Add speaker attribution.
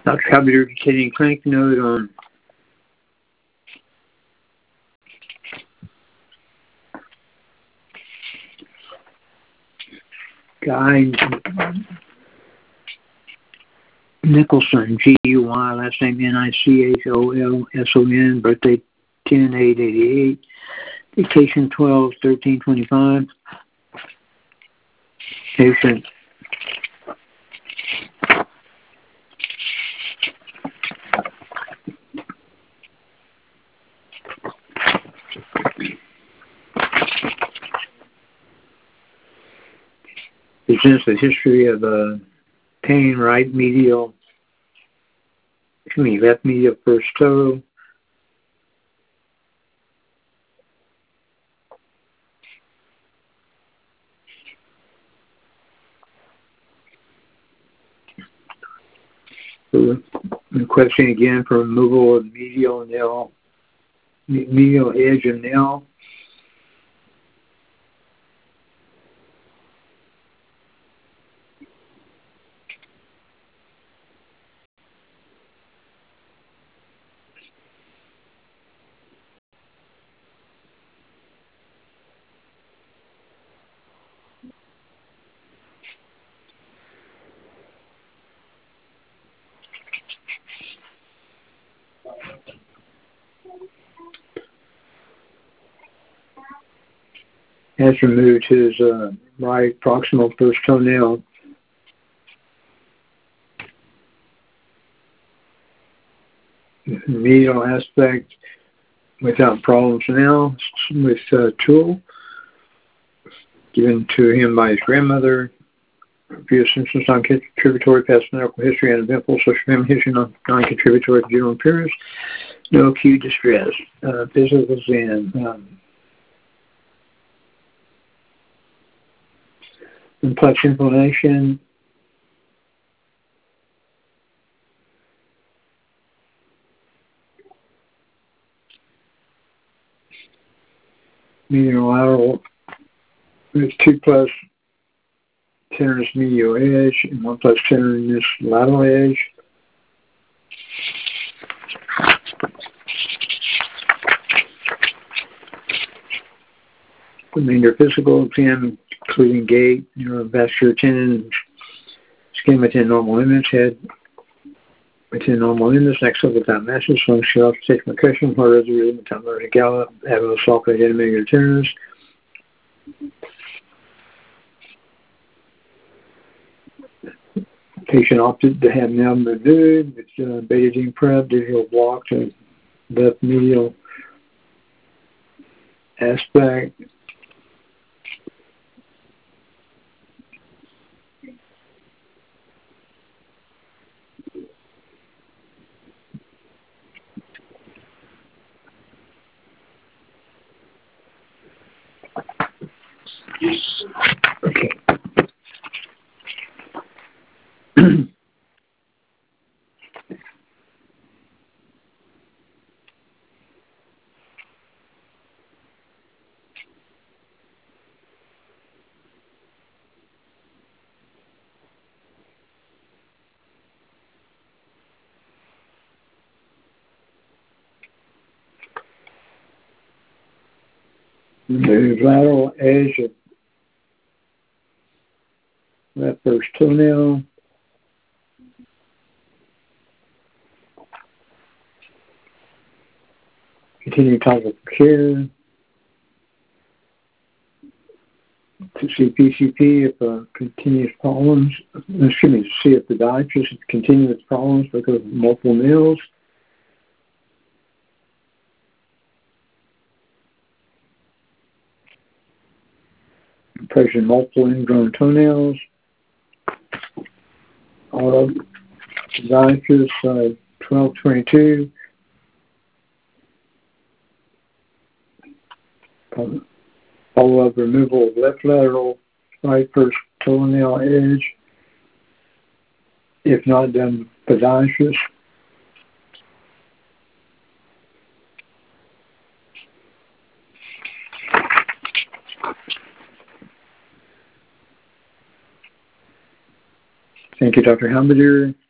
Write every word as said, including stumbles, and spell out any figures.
Speaker 1: Doctor Halbiter getting crank note on Guy Nicholson, G U Y, last name N I C H O L S O N, birthday ten eight eighty-eight, dictation twelve thirteen twenty-five. Patient presents a history of uh, pain, right medial, excuse me, left medial first toe, so, requesting again for removal of medial nail, medial edge of nail. Has removed his uh, right proximal first toenail. Medial aspect without problems now, with uh, tool given to him by his grandmother. Few symptoms non-contributory past medical history and eventful social family history non-contributory to general appearance. No acute distress. Uh, physical zen. Um, complex inflammation. Medial lateral with two plus tenderness medial edge and one plus tenderness lateral edge. Remainder physical exam, including gait, neurovascular tendon, skin within normal limits, head within normal limits, neck up without masses, lung shell, state concussion, heart residue, without large gallop, having a sulfate intermediate tenderness. Patient opted to have nail removed with uh, betadine prep, digital block to left medial aspect. Okay. The lateral edge of that first toenail. Continue topical care. To see P C P if uh, continuous problems, excuse me, to see if the podiatrist continuous problems because of multiple nails. Pressure multiple ingrown toenails. All podiatrist uh, twelve twenty-two. Follow up removal of left lateral right first toenail edge. If not done, podiatrist. Thank you, Doctor Halbiter.